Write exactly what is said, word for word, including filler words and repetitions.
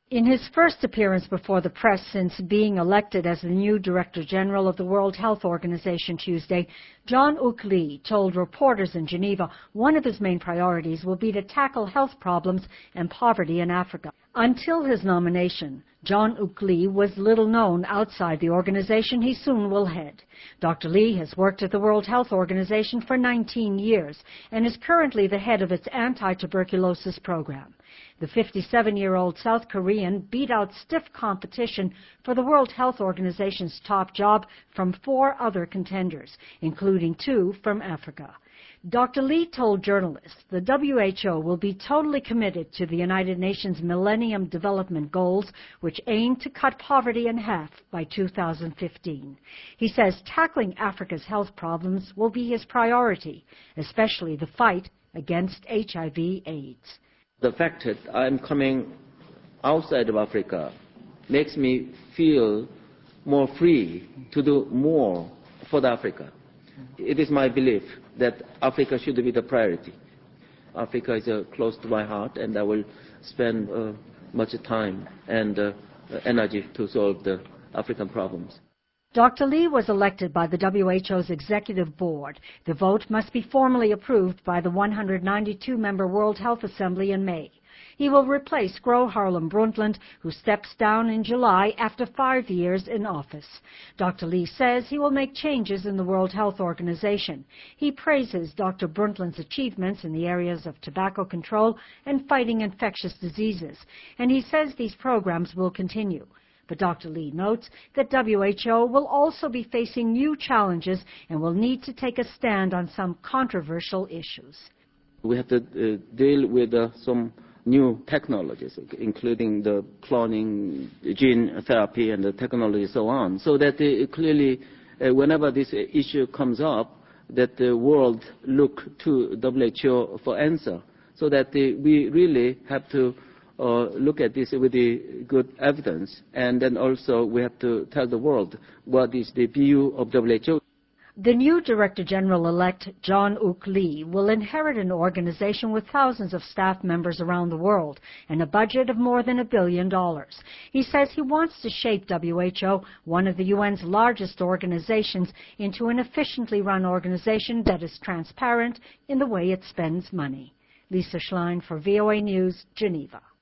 In his first appearance before the press since being elected as the new Director General of the World Health Organization Tuesday, John-Uk Lee told reporters in Geneva one of his main priorities will be to tackle health problems and poverty in Africa. Until his nomination, John-Uk Lee was little known outside the organization he soon will head. Doctor Lee has worked at the World Health Organization for nineteen years and is currently the head of its anti-tuberculosis program. The fifty-seven-year-old South Korean beat out stiff competition for the World Health Organization's top job from four other contenders, including two from Africa. Doctor Lee told journalists the W H O will be totally committed to the United Nations Millennium Development Goals, which aim to cut poverty in half by two thousand fifteen. He says tackling Africa's health problems will be his priority, especially the fight against H I V AIDS. The fact that I'm coming outside of Africa makes me feel more free to do more for the Africa. It is my belief that Africa should be the priority. Africa is uh, close to my heart, and I will spend uh, much time and uh, energy to solve the African problems. Doctor Lee was elected by the W H O's Executive Board. The vote must be formally approved by the one hundred ninety-two member World Health Assembly in May. He will replace Gro Harlem Brundtland, who steps down in July after five years in office. Doctor Lee says he will make changes in the World Health Organization. He praises Doctor Brundtland's achievements in the areas of tobacco control and fighting infectious diseases, and he says these programs will continue. But Doctor Lee notes that W H O will also be facing new challenges and will need to take a stand on some controversial issues. We have to uh, deal with uh, some new technologies, including the cloning, gene therapy, and the technology and so on, so that uh, clearly, uh, whenever this issue comes up, that the world look to W H O for answer, so that uh, we really have to uh, look at this with the good evidence, and then also we have to tell the world what is the view of W H O. The new Director General-elect, John-Uk Lee, will inherit an organization with thousands of staff members around the world and a budget of more than a billion dollars. He says he wants to shape W H O, one of the U N's largest organizations, into an efficiently run organization that is transparent in the way it spends money. Lisa Schlein for V O A News, Geneva.